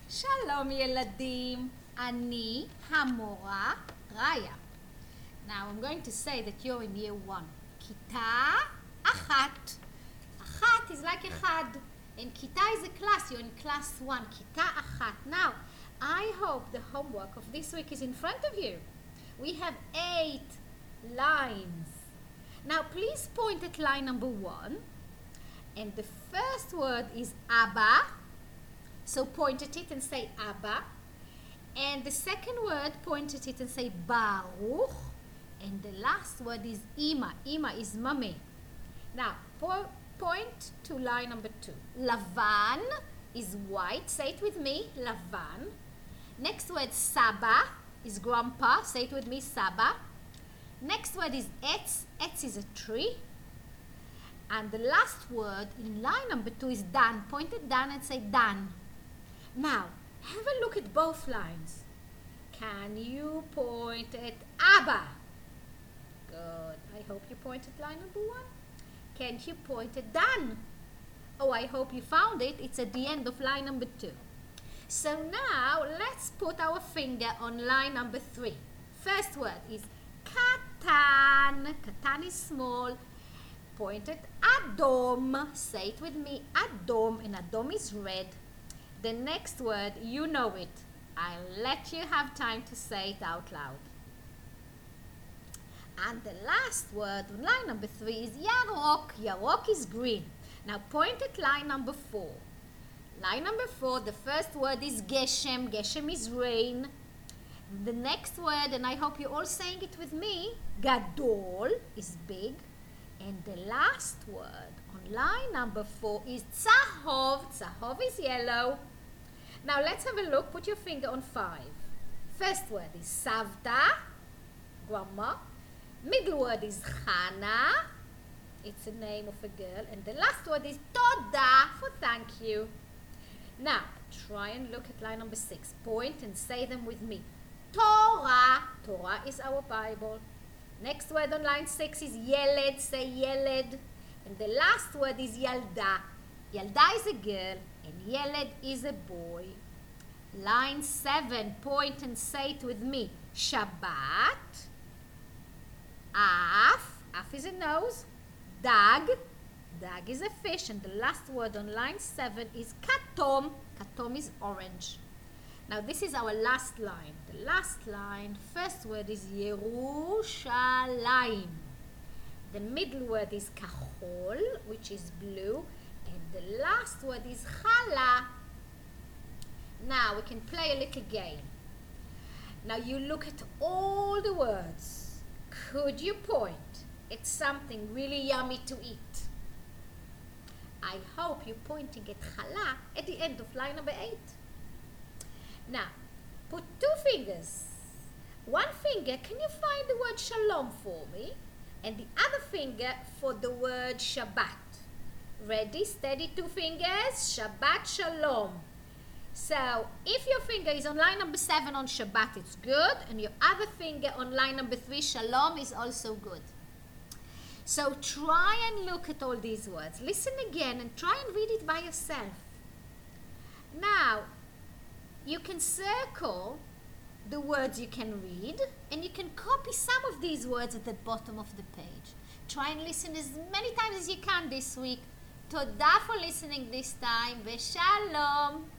שלום ילדים, אני המורה ריה. Now I'm going to say that you're in year 1. כיתה אחת. אחת is like אחד. And כיתה is a class, you're in class 1. כיתה אחת. Now, I hope the homework of this week is in front of you. We have 8 lines. Now, please point at line number 1. And the first word is Abba. So point at it and say Abba. And the second word, point at it and say Baruch. And the last word is Ima. Ima is mommy. Now, point to line number 2. Lavan is white. Say it with me, Lavan. Next word, Saba, is grandpa. Say it with me, Saba. Next word is Etz. Etz is a tree. And the last word in line number 2 is Dan. Point at Dan and say Dan. Now, have a look at both lines. Can you point at Abba? Good. I hope you point at line number 1. Can you point at Dan? Oh, I hope you found it. It's at the end of line number 2. So now, let's put our finger on line number 3. First word is Katan. Katan is small. Point at Adom. Say it with me, Adom. And Adom is red. The next word, you know it. I'll let you have time to say it out loud. And the last word on line number 3 is Yarok. Yarok is green. Now point at line number 4. Line number 4, the first word is Geshem. Geshem is rain. The next word, and I hope you're all saying it with me, Gadol is big. And the last word on line number 4 is Tzahov. Tzahov is yellow. Now let's have a look. Put your finger on 5. First word is Savta, grandma. Middle word is Chana. It's a name of a girl. And the last word is Toda, for thank you. Now, try and look at line number 6. Point and say them with me. Torah. Torah is our Bible. Next word on line 6 is Yeled. Say Yeled. And the last word is Yalda. Yalda is a girl and Yeled is a boy. Line 7. Point and say it with me. Shabbat. Af. Af is a nose. Dag. Dag is a fish. And the last word on line 7 is Katom. Katom is orange. Now this is our last line. The last line, first word is Yerushalayim. The middle word is Kahol, which is blue. And the last word is Chala. Now we can play a little game. Now you look at all the words. Could you point at something really yummy to eat? I hope you're pointing at Chala at the end of line number 8. Now, put 2 fingers. One finger, can you find the word Shalom for me? And the other finger for the word Shabbat. Ready, steady, 2 fingers. Shabbat Shalom. So, if your finger is on line number 7 on Shabbat, it's good. And your other finger on line number 3, Shalom, is also good. So, try and look at all these words. Listen again and try and read it by yourself. Now, you can circle the words you can read, and you can copy some of these words at the bottom of the page. Try and listen as many times as you can this week. Toda for listening this time, Veshalom.